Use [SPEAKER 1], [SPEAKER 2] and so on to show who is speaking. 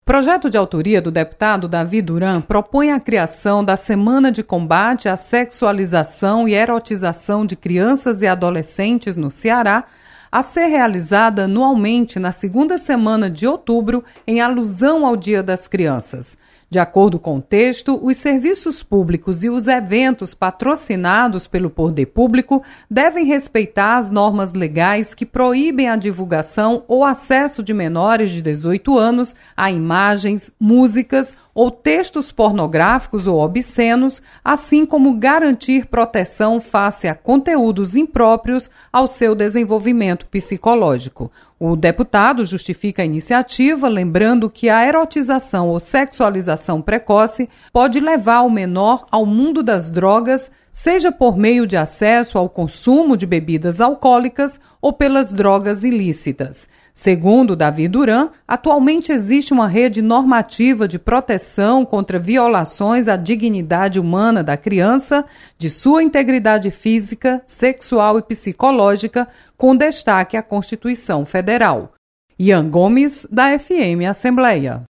[SPEAKER 1] projeto de autoria do deputado Davi Duran propõe a criação da Semana de Combate à Sexualização e Erotização de Crianças e Adolescentes no Ceará, a ser realizada anualmente na segunda semana de outubro, em alusão ao Dia das Crianças. De acordo com o texto, os serviços públicos e os eventos patrocinados pelo poder público devem respeitar as normas legais que proíbem a divulgação ou acesso de menores de 18 anos a imagens, músicas ou textos pornográficos ou obscenos, assim como garantir proteção face a conteúdos impróprios ao seu desenvolvimento psicológico. O deputado justifica a iniciativa, lembrando que a erotização ou sexualização precoce pode levar o menor ao mundo das drogas, seja por meio de acesso ao consumo de bebidas alcoólicas ou pelas drogas ilícitas. Segundo Davi Duran, atualmente existe uma rede normativa de proteção contra violações à dignidade humana da criança, de sua integridade física, sexual e psicológica, com destaque à Constituição Federal. Ian Gomes, da FM Assembleia.